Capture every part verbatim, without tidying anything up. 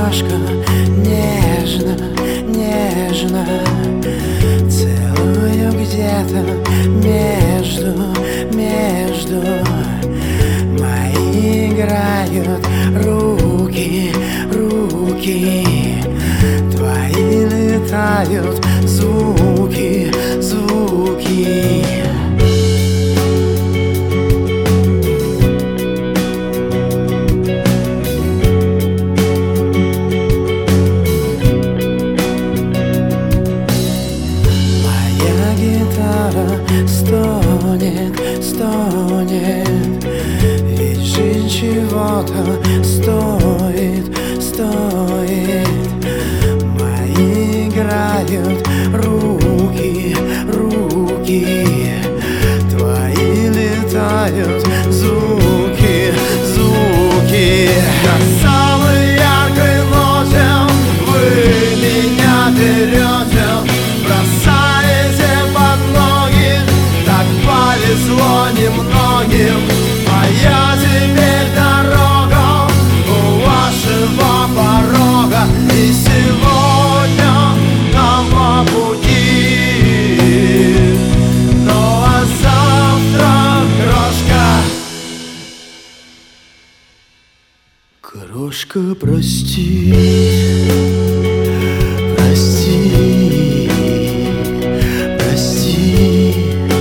крошка, нежно, нежно целую где-то между, между. Мои играют руки, руки, твои летают звуки, звуки. Стонет, стонет, ведь жизнь чего-то стоит, стоит. Мои играют руки, руки, твои летают звуки, звуки. Как самой яркой ночью вы меня берете, бросаете под ноги. Так повезло немногим, моя теперь дорога у вашего порога. И сегодня нам по пути, ну а завтра крошка, крошка, прости, прости, прости,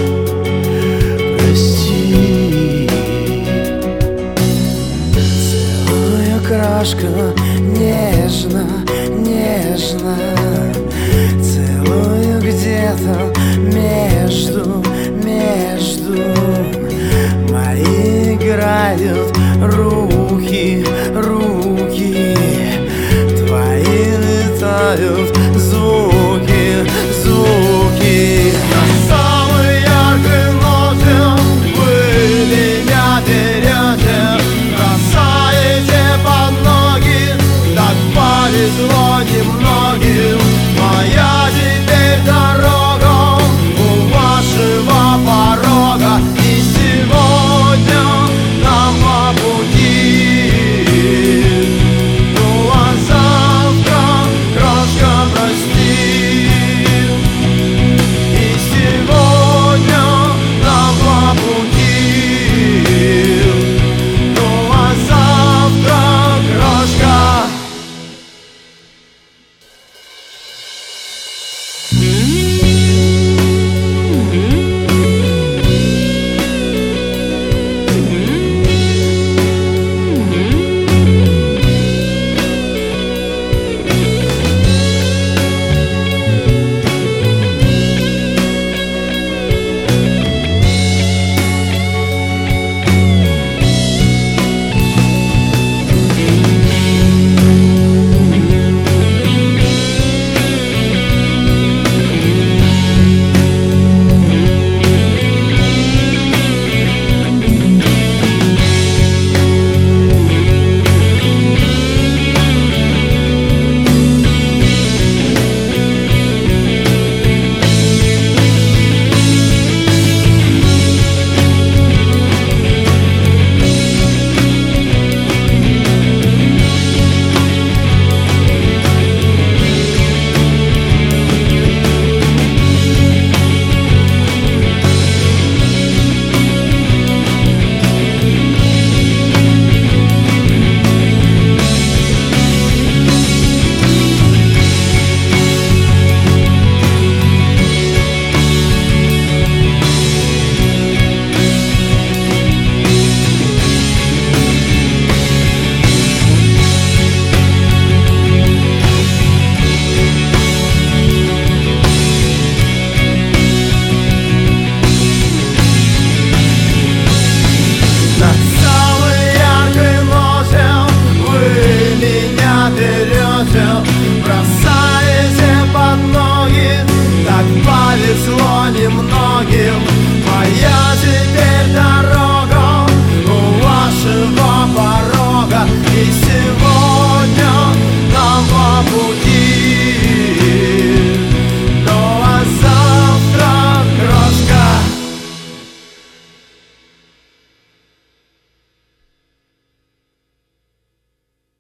прости. Целую, крошка, нежно, нежно целую где-то между, между. Мои играют руки, руки, твои летают звуки, звуки. На самой яркой ноте вы меня берете, бросаете под ноги. Так повезло немногим, моя теперь дорога у вашего порога. И сегодня нам по пути, ну а завтра крошка, прости. И сегодня нам по пути, ну а завтра крошка. Бросаете под ноги, так повезло немногим, моя